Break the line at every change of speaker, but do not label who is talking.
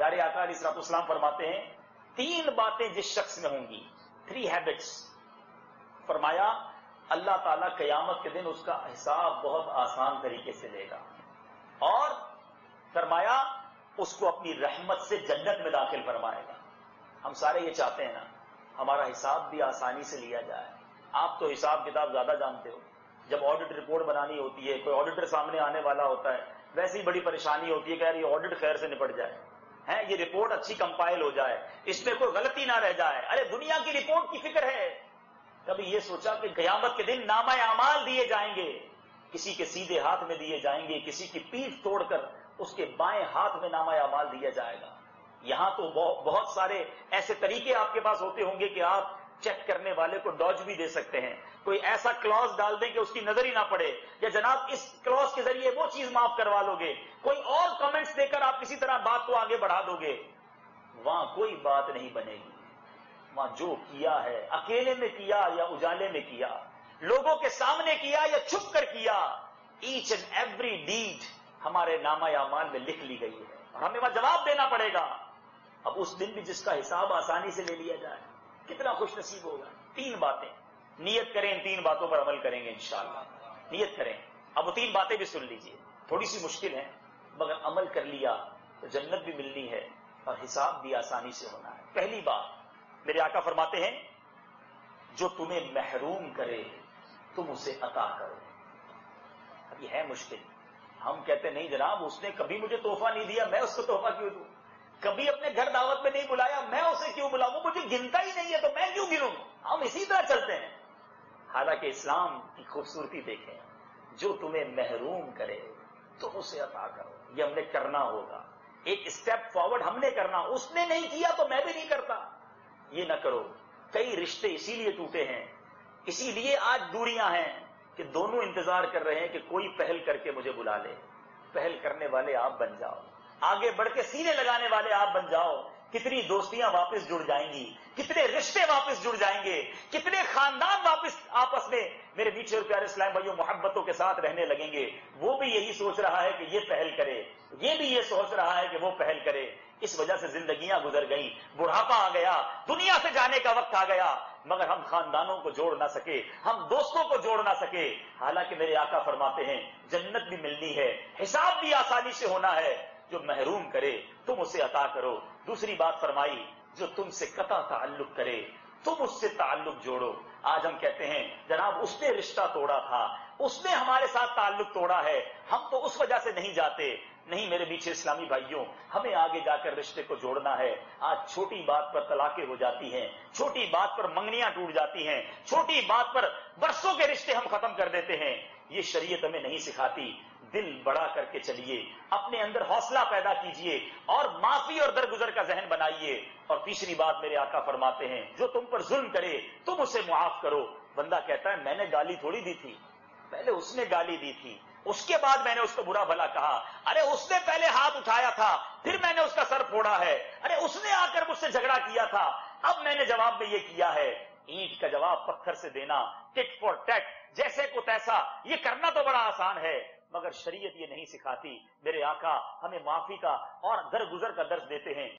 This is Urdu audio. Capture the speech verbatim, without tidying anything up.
پیارے آقا علیہ الصلوۃ والسلام فرماتے ہیں تین باتیں جس شخص میں ہوں گی، تھری ہیبٹس، فرمایا اللہ تعالیٰ قیامت کے دن اس کا حساب بہت آسان طریقے سے لے گا، اور فرمایا اس کو اپنی رحمت سے جنت میں داخل فرمائے گا۔ ہم سارے یہ چاہتے ہیں نا ہمارا حساب بھی آسانی سے لیا جائے۔ آپ تو حساب کتاب زیادہ جانتے ہو، جب آڈٹ رپورٹ بنانی ہوتی ہے، کوئی آڈیٹر سامنے آنے والا ہوتا ہے، ویسے ہی بڑی پریشانی ہوتی ہے کہ یار یہ آڈٹ خیر سے نپٹ جائے، ہیں یہ رپورٹ اچھی کمپائل ہو جائے، اس میں کوئی غلطی نہ رہ جائے۔ ارے دنیا کی رپورٹ کی فکر ہے، کبھی یہ سوچا کہ قیامت کے دن نامہ اعمال دیے جائیں گے، کسی کے سیدھے ہاتھ میں دیے جائیں گے، کسی کی پیٹھ توڑ کر اس کے بائیں ہاتھ میں نامہ اعمال دیا جائے گا۔ یہاں تو بہت سارے ایسے طریقے آپ کے پاس ہوتے ہوں گے کہ آپ چیک کرنے والے کو ڈاج بھی دے سکتے ہیں، کوئی ایسا کلوز ڈال دیں کہ اس کی نظر ہی نہ پڑے، یا جناب اس کلوز کے ذریعے وہ چیز معاف کروا لو گے، کوئی اور کمنٹس دے کر آپ کسی طرح بات کو آگے بڑھا دو گے۔ وہاں کوئی بات نہیں بنے گی، وہاں جو کیا ہے اکیلے میں کیا یا اجالے میں کیا، لوگوں کے سامنے کیا یا چھپ کر کیا، ایچ اینڈ ایوری ڈیڈ ہمارے نامہ اعمال میں لکھ لی گئی ہے اور ہمیں وہاں جواب دینا پڑے گا۔ اب اس دن بھی جس کا حساب آسانی سے لے لیا جائے کتنا خوش نصیب ہوگا۔ تین باتیں، نیت کریں ان تین باتوں پر عمل کریں گے انشاءاللہ، نیت کریں۔ اب وہ تین باتیں بھی سن لیجئے، تھوڑی سی مشکل ہیں مگر عمل کر لیا تو جنت بھی ملنی ہے اور حساب بھی آسانی سے ہونا ہے۔ پہلی بات میرے آقا فرماتے ہیں جو تمہیں محروم کرے تم اسے عطا کرو۔ اب یہ ہے مشکل، ہم کہتے نہیں جناب اس نے کبھی مجھے تحفہ نہیں دیا، میں اس کو تحفہ کیوں دوں، کبھی اپنے گھر دعوت میں نہیں بلایا، میں اسے کیوں بلاؤں، وہ مجھے گنتا ہی نہیں ہے تو میں کیوں گنوں۔ ہم اسی طرح چلتے ہیں، حالانکہ اسلام کی خوبصورتی دیکھیں، جو تمہیں محروم کرے تم اسے عطا کرو۔ یہ ہم نے کرنا ہوگا، ایک اسٹیپ فارورڈ ہم نے کرنا، اس نے نہیں کیا تو میں بھی نہیں کرتا۔ یہ نہ کرو، کئی رشتے اسی لیے ٹوٹے ہیں، اسی لیے آج دوریاں ہیں کہ دونوں انتظار کر رہے ہیں کہ کوئی پہل کر کے مجھے بلا لے۔ پہل کرنے والے آپ بن جاؤ، آگے بڑھ کے سینے لگانے والے آپ بن جاؤ، کتنی دوستیاں واپس جڑ جائیں گی، کتنے رشتے واپس جڑ جائیں گے، کتنے خاندان واپس آپس میں میرے میٹھے اور پیارے اسلام بھائیوں محبتوں کے ساتھ رہنے لگیں گے۔ وہ بھی یہی سوچ رہا ہے کہ یہ پہل کرے، یہ بھی یہ سوچ رہا ہے کہ وہ پہل کرے۔ اس وجہ سے زندگیاں گزر گئیں، بڑھاپا آ گیا، دنیا سے جانے کا وقت آ گیا، مگر ہم خاندانوں کو جوڑ نہ سکے، ہم دوستوں کو جوڑ نہ سکے۔ حالانکہ میرے آقا فرماتے ہیں جنت بھی ملنی ہے، حساب بھی آسانی سے ہونا ہے، جو محروم کرے تم اسے عطا کرو۔ دوسری بات فرمائی جو تم سے قطع تعلق کرے تم اس سے تعلق جوڑو۔ آج ہم کہتے ہیں جناب اس نے رشتہ توڑا تھا، اس نے ہمارے ساتھ تعلق توڑا ہے، ہم تو اس وجہ سے نہیں جاتے۔ نہیں میرے میٹھے اسلامی بھائیوں، ہمیں آگے جا کر رشتے کو جوڑنا ہے۔ آج چھوٹی بات پر طلاقیں ہو جاتی ہیں، چھوٹی بات پر منگنیاں ٹوٹ جاتی ہیں، چھوٹی بات پر برسوں کے رشتے ہم ختم کر دیتے ہیں۔ یہ شریعت ہمیں نہیں سکھاتی۔ دل بڑا کر کے چلیے، اپنے اندر حوصلہ پیدا کیجئے اور معافی اور درگزر کا ذہن بنائیے۔ اور تیسری بات میرے آقا فرماتے ہیں جو تم پر ظلم کرے تم اسے معاف کرو۔ بندہ کہتا ہے میں نے گالی تھوڑی دی تھی، پہلے اس نے گالی دی تھی، اس کے بعد میں نے اس کو برا بھلا کہا۔ ارے اس نے پہلے ہاتھ اٹھایا تھا، پھر میں نے اس کا سر پھوڑا ہے۔ ارے اس نے آ کر مجھ سے جھگڑا کیا تھا، اب میں نے جواب میں یہ کیا ہے۔ اینٹ کا جواب پتھر سے دینا، ٹٹ فار ٹیٹ، جیسے کو تیسا، یہ کرنا تو بڑا آسان ہے، مگر شریعت یہ نہیں سکھاتی۔ میرے آقا ہمیں معافی کا اور درگزر کا درس دیتے ہیں۔